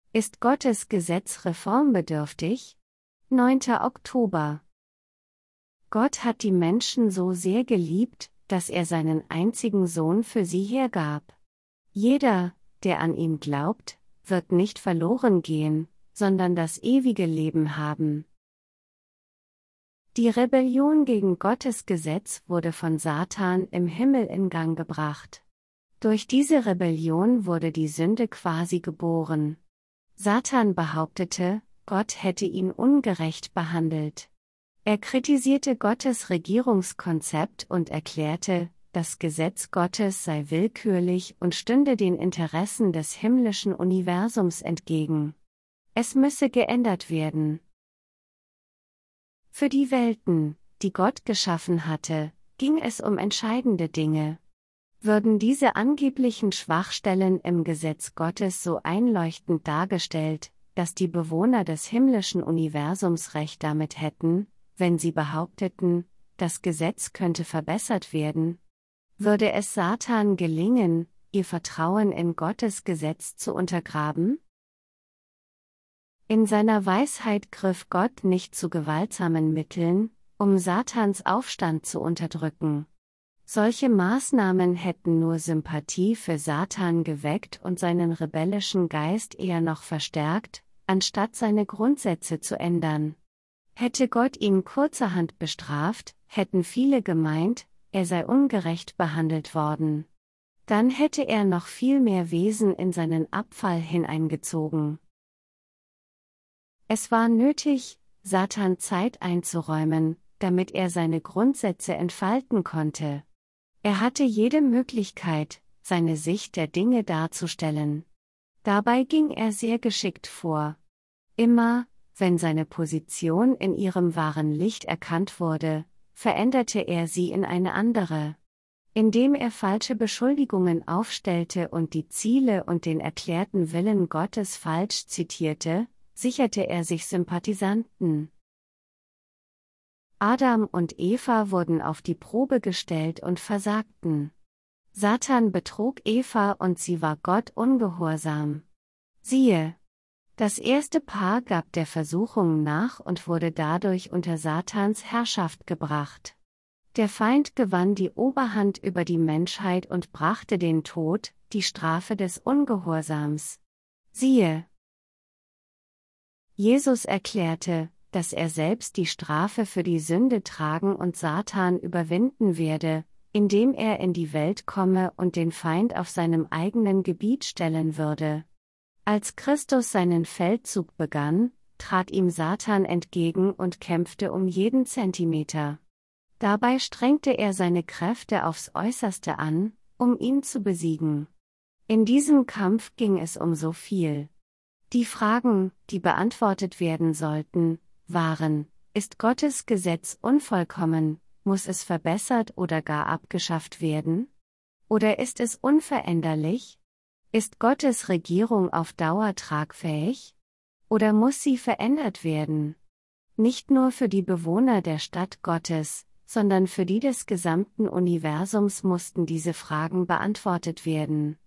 Ist Gottes Gesetz reformbedürftig? 9. Oktober. Gott hat die Menschen so sehr geliebt, dass er seinen einzigen Sohn für sie hergab. Jeder, der an ihn glaubt, wird nicht verloren gehen, sondern das ewige Leben haben. Die Rebellion gegen Gottes Gesetz wurde von Satan im Himmel in Gang gebracht. Durch diese Rebellion wurde die Sünde quasi geboren. Satan behauptete, Gott hätte ihn ungerecht behandelt. Er kritisierte Gottes Regierungskonzept und erklärte, das Gesetz Gottes sei willkürlich und stünde den Interessen des himmlischen Universums entgegen. Es müsse geändert werden. Für die Welten, die Gott geschaffen hatte, ging es um entscheidende Dinge. Würden diese angeblichen Schwachstellen im Gesetz Gottes so einleuchtend dargestellt, dass die Bewohner des himmlischen Universums Recht damit hätten, wenn sie behaupteten, das Gesetz könnte verbessert werden? Würde es Satan gelingen, ihr Vertrauen in Gottes Gesetz zu untergraben? In seiner Weisheit griff Gott nicht zu gewaltsamen Mitteln, um Satans Aufstand zu unterdrücken. Solche Maßnahmen hätten nur Sympathie für Satan geweckt und seinen rebellischen Geist eher noch verstärkt, anstatt seine Grundsätze zu ändern. Hätte Gott ihn kurzerhand bestraft, hätten viele gemeint, er sei ungerecht behandelt worden. Dann hätte er noch viel mehr Wesen in seinen Abfall hineingezogen. Es war nötig, Satan Zeit einzuräumen, damit er seine Grundsätze entfalten konnte. Er hatte jede Möglichkeit, seine Sicht der Dinge darzustellen. Dabei ging er sehr geschickt vor. Immer, wenn seine Position in ihrem wahren Licht erkannt wurde, veränderte er sie in eine andere. Indem er falsche Beschuldigungen aufstellte und die Ziele und den erklärten Willen Gottes falsch zitierte, sicherte er sich Sympathisanten. Adam und Eva wurden auf die Probe gestellt und versagten. Satan betrog Eva und sie war Gott ungehorsam. Siehe, das erste Paar gab der Versuchung nach und wurde dadurch unter Satans Herrschaft gebracht. Der Feind gewann die Oberhand über die Menschheit und brachte den Tod, die Strafe des Ungehorsams. Siehe, Jesus erklärte, dass er selbst die Strafe für die Sünde tragen und Satan überwinden werde, indem er in die Welt komme und den Feind auf seinem eigenen Gebiet stellen würde. Als Christus seinen Feldzug begann, trat ihm Satan entgegen und kämpfte um jeden Zentimeter. Dabei strengte er seine Kräfte aufs Äußerste an, um ihn zu besiegen. In diesem Kampf ging es um so viel. Die Fragen, die beantwortet werden sollten, waren: Ist Gottes Gesetz unvollkommen, muss es verbessert oder gar abgeschafft werden? Oder ist es unveränderlich? Ist Gottes Regierung auf Dauer tragfähig? Oder muss sie verändert werden? Nicht nur für die Bewohner der Stadt Gottes, sondern für die des gesamten Universums mussten diese Fragen beantwortet werden.